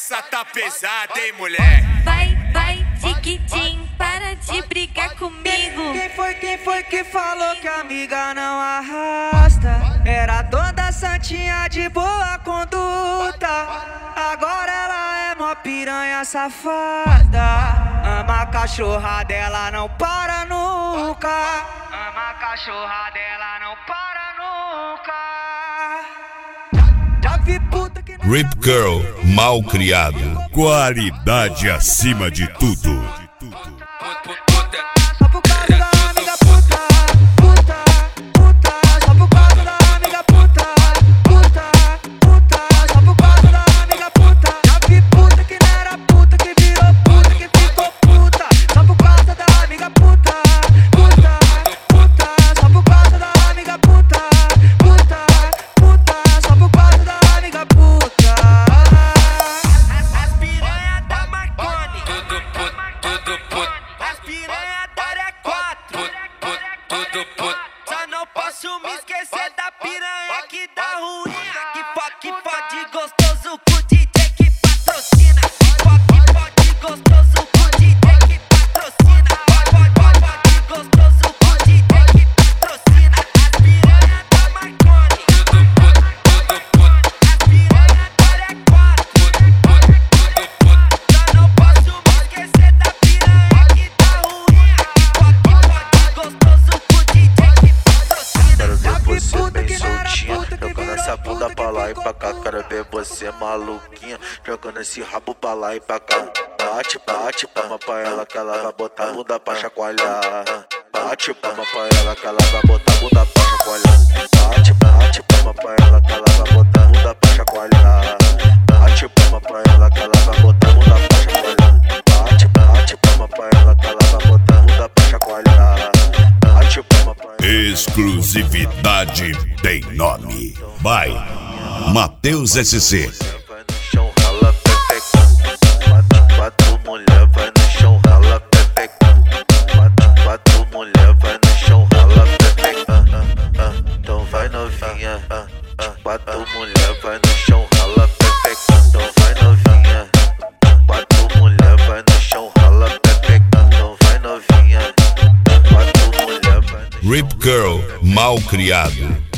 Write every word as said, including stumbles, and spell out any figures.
Essa tá pesada, hein, mulher? Vai, vai, tiquitim, para de brigar comigo. Quem foi, quem foi que falou que a amiga não arrasta? Era toda santinha de boa conduta. Agora ela é mó piranha safada. Ama a cachorra dela, não para nunca. Ama a cachorra dela, não para nunca. Já vi puta que não. Rip Girl, mal criado, qualidade acima de tudo. Só por causa da amiga puta, puta, puta. Só por causa da amiga puta, puta, puta. Só por causa da amiga puta. Já vi puta que não era puta, que virou puta, que ficou puta. Só por causa da amiga puta, puta, puta. Só por causa da amiga puta, puta, puta. Só por causa da amiga puta. As piranha da Marconi, tudo puto, tudo puto. As piranha da Área quatro, puto, tudo puto. Só não posso me esquecer da piranha que dá ruim. Que pode, pode gostoso com o D J que patrocina. Pode, pode gostoso com o D J que patrocina. Pode, pode, pode gostoso com o D J que patrocina. As piranha da Marconi, tudo puto, tudo puto. As piranha da Área quatro, puto, puto, tudo puto. Só não posso me esquecer da piranha que dá ruim. Que pode, pode gostoso com o D J que patrocina. Quero ver você bem soltinha, jogando essa bunda pra lá e pra cá. Quero ver você maluquinha, jogando esse rabo pra lá e pra cá. Bate, bate, palma pra ela que ela vai botar a bunda pra chacoalhar. Bate, palma pra ela que ela vai botar a bunda pra chacoalhar. Bate, bate, palma pra ela que ela vai botar a bunda pra chacoalhar. Bate, palma pra ela que ela vai botar a bunda pra chacoalhar. Bate, bate, palma pra ela que ela vai botar a bunda pra chacoalhar. Bate, palma pra ela. Exclusividade tem nome. Vai, Matheus S C. Vai no chão, rala pepeca. Quatro, quatro mulher, vai no chão, rala pepeca. Quatro, quatro mulher, vai no chão, rala pepeca. Ah, ah, então vai novinha. Ah, ah, quatro mulher, vai no chão, rala pepeca. Então vai novinha. Quatro mulher, vai no chão, rala pepeca. Então vai novinha. Quatro mulher, vai no chão. Rip Girl, mal criado,